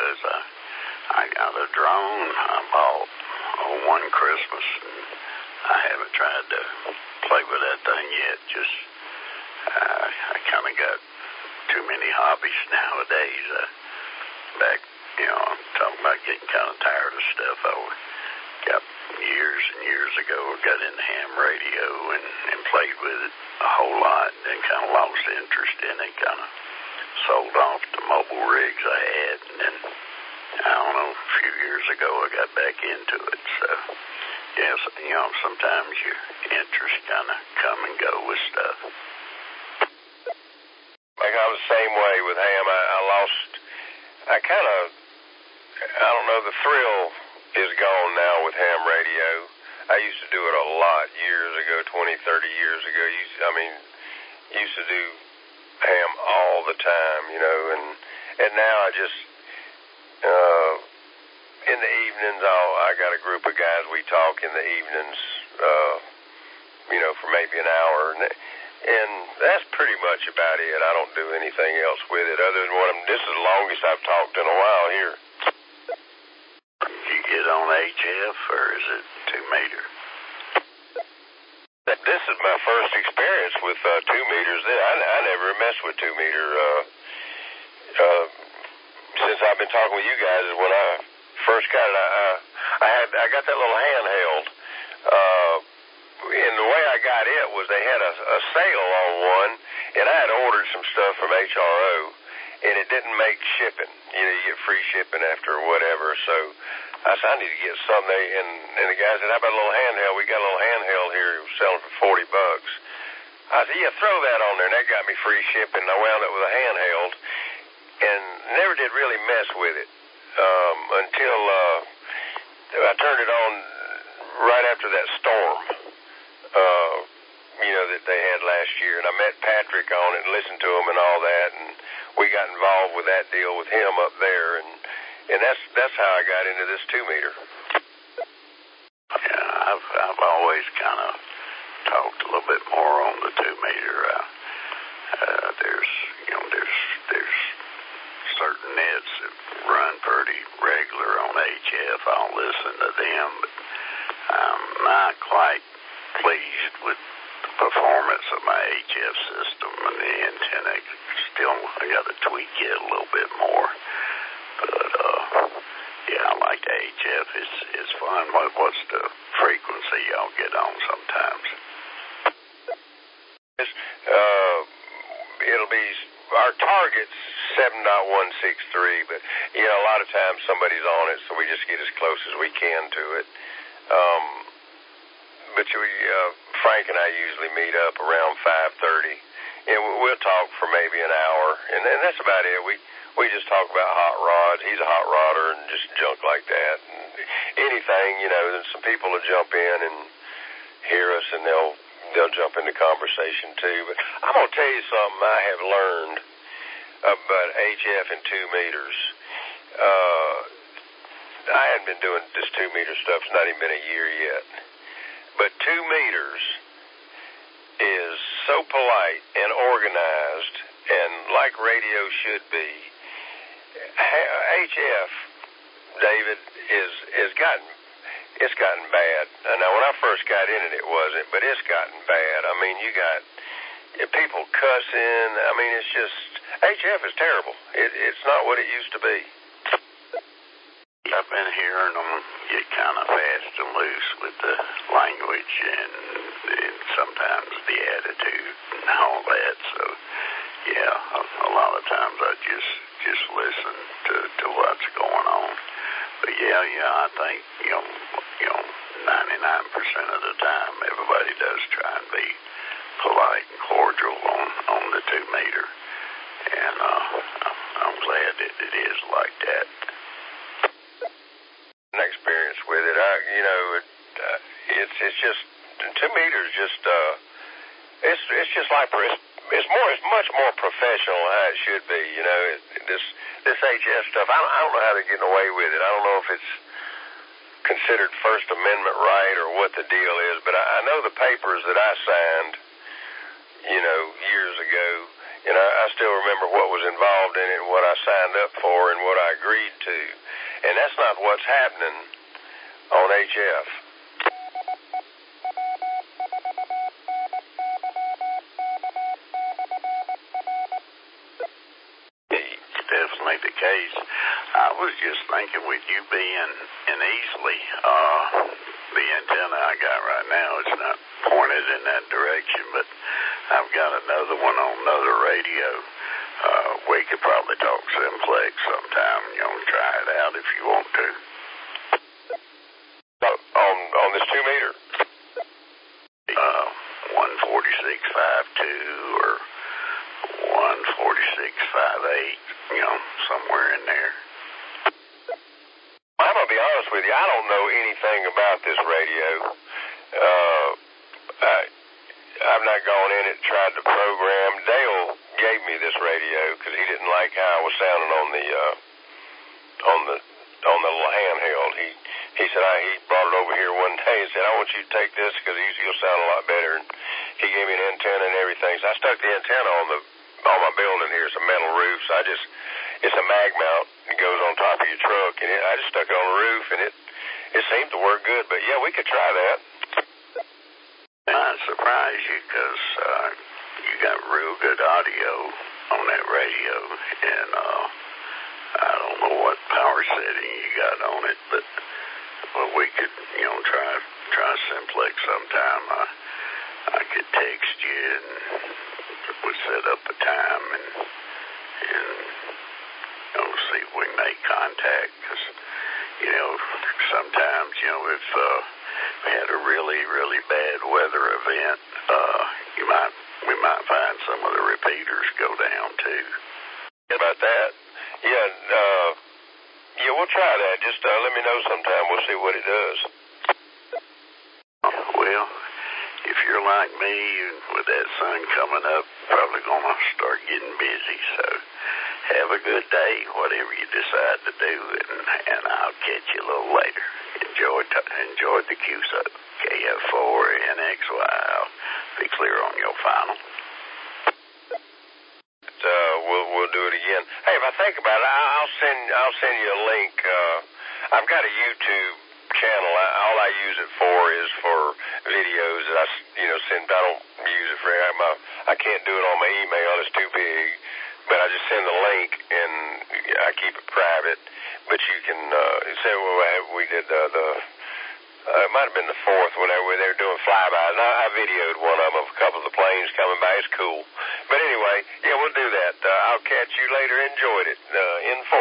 was I got a drone I bought one Christmas, and I haven't tried to play with that thing yet. Just I kind of got too many hobbies nowadays. Back, I'm talking about getting kind of tired of stuff. I got years and years ago, I got into ham radio and played with it a whole lot, and then kind of lost interest in it, kind of sold off the mobile rigs I had, and then, I don't know, a few years ago I got back into it. So, yes, sometimes your interest kind of come and go with stuff. Like I was the same way with ham. I don't know, the thrill is gone now with ham radio. I used to do it a lot years ago, 20, 30 years ago. Used to do ham all the time, and now I just, in the evenings, I got a group of guys, we talk in the evenings, for maybe an hour, and that's pretty much about it. I don't do anything else with it other than this is the longest I've talked in a while here. Do you get on HF, or is it 2-meter? This is my first experience with 2 meters. I never messed with 2-meter. Since I've been talking with you guys, when I first got it, I got that little handheld. And the way I got it was they had a sale on one, and I had ordered some stuff from HRO, and it didn't make shipping. You get free shipping after whatever. So I said, I need to get something. And the guy said, how about a little handheld? We got a little handheld here. It was selling for $40. I said, yeah, throw that on there. And that got me free shipping. I wound up with a handheld and never did really mess with it until I turned it on right after that storm, that they had last year. And I met Patrick on it and listened to him and all that. And we got involved with that deal with him up there. And that's how I got into this 2-meter. Yeah, I've always kind of talked a little bit more on the 2-meter. There's certain nets that run pretty regular on HF. I'll listen to them, but I'm not quite pleased with the performance of my HF system, and the antenna I got to tweak it a little bit more. But yeah, I like the HF. It's fun. What's the frequency y'all get on sometimes? It'll be our target's 7.163, but a lot of times somebody's on it, so we just get as close as we can to it. But Frank and I usually meet up around 5:30, and we'll talk for maybe an hour, and that's about it. We just talk about hot rods. He's a hot rodder and just junk like that. And anything, then some people will jump in and hear us, and they'll jump into conversation too. But I'm gonna tell you something I have learned about HF and 2 meters. I hadn't been doing this 2-meter stuff. It's not even been a year yet. But 2 meters is so polite and organized and like radio should be. HF, David, is gotten bad. Now, when I first got in it wasn't, but it's gotten bad. I mean, you got people cussing. I mean, it's just, HF is terrible. It's not what it used to be. I've been hearing them get kind of fast and loose with the language and sometimes the attitude and all that. So, yeah, a lot of times I just listen to what's going on. But yeah, I think 99% of the time everybody does try and be polite and cordial on the 2-meter, and I'm glad that it is like that. An experience with it, it's just 2 meters. It's just like it's much more professional than how it should be. This HF stuff. I don't know how they're getting away with it. I don't know if it's considered First Amendment right or what the deal is. But I know the papers that I signed, years ago, I still remember what was involved in it, what I signed up for, and what I agreed to. And that's not what's happening on HF. Definitely the case. I was just thinking with you being in Easley, the antenna I got right now, it's not pointed in that direction, but I've got another one on another radio. We could probably talk simplex sometime. Try it out if you want to. On this 2-meter? 146.52 or 146.58, somewhere in there. I'm going to be honest with you. I don't know anything about this radio. I've not gone in and tried to program. Dale gave me this radio because he didn't like how I was sounding on the little handheld. He said he brought it over here one day and said, I want you to take this because you'll sound a lot better. And he gave me an antenna and everything. So I stuck the antenna on my building here. It's a metal roof. So it's a mag mount. It goes on top of your truck, and I just stuck it on the roof, and it seemed to work good. But yeah, we could try that. I'd surprise you because you got real good audio on that radio, and I don't know what power setting you got on it, but we could, try simplex sometime. I could text you and we'd set up a time and see if we can make contact because, sometimes, if we had a really, really bad weather event, we might find some of the repeaters go down too. About that? Yeah, we'll try that. Just let me know sometime. We'll see what it does. Well, if you're like me and with that sun coming up, probably going to start getting busy. So have a good day, whatever you decide to do, and I'll catch you a little later. Enjoy the QSO, KF4NXY. I'll be clear on your final. We'll do it again. Hey, if I think about it, I'll send you a link. I've got a YouTube channel. All I use it for is for videos that I send. I don't use it for. I can't do it on my email. It's too big. But I just send the link and I keep it private. But you can say, we did it might have been the 4th when they were doing flybys. And I videoed one of them, a couple of the planes coming by. It's cool. But anyway, yeah, we'll do that. I'll catch you later. Enjoyed it. In 4.